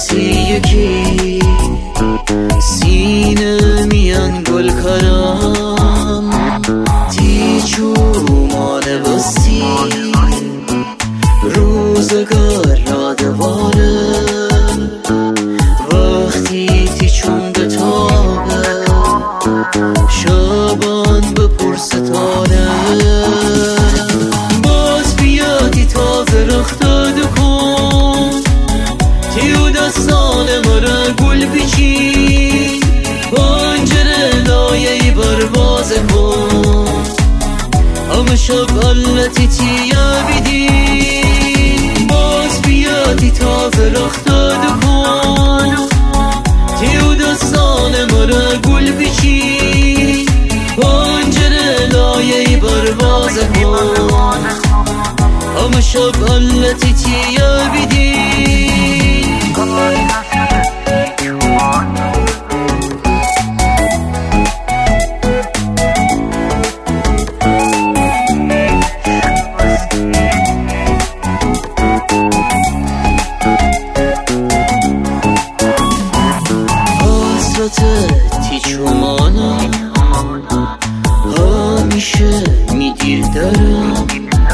واسه یکی سینه میان گل کارم تیچومانه واسی روزگار را دواره وقتی تیچون به تابه شبان بپر ستاره باز بیادی تازه رختاد کن تیو دستان مرا گل بیچی پنجره لایه بر باز کن همه شب علتی تیا بیدی باز بیادی تازه رختاد کن تیو دستان مرا گل بیچی پنجره لایه بر باز کن همه شب علتی تیا بیدی تیچومانم همیشه میگیر دارم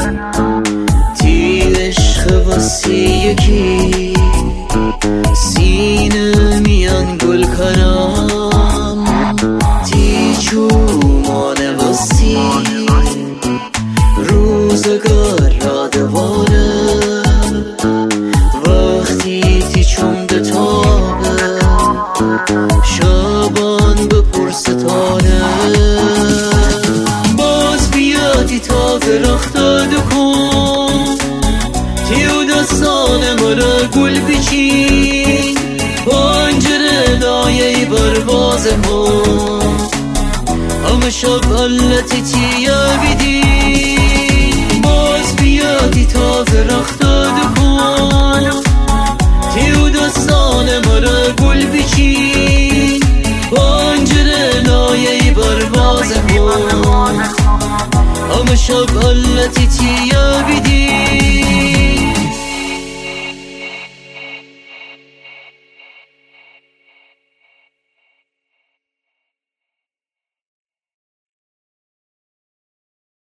تی عشق واسه یکی سینه میان گل کارم تیچومانه واسی روزگار را دواره وقتی تیچون به تابه شبان بپر ستاره باز بیادی تازه رختاد کن تیو دستان مرا گل بیچی پنجره لایه بر باز کن همه شب علتی تیا بیدی باز بیادی تازه رختاد کن تیو دستان مرا گل بیچی پنجره لایه بر باز کن همه شب علتی تیا بیدی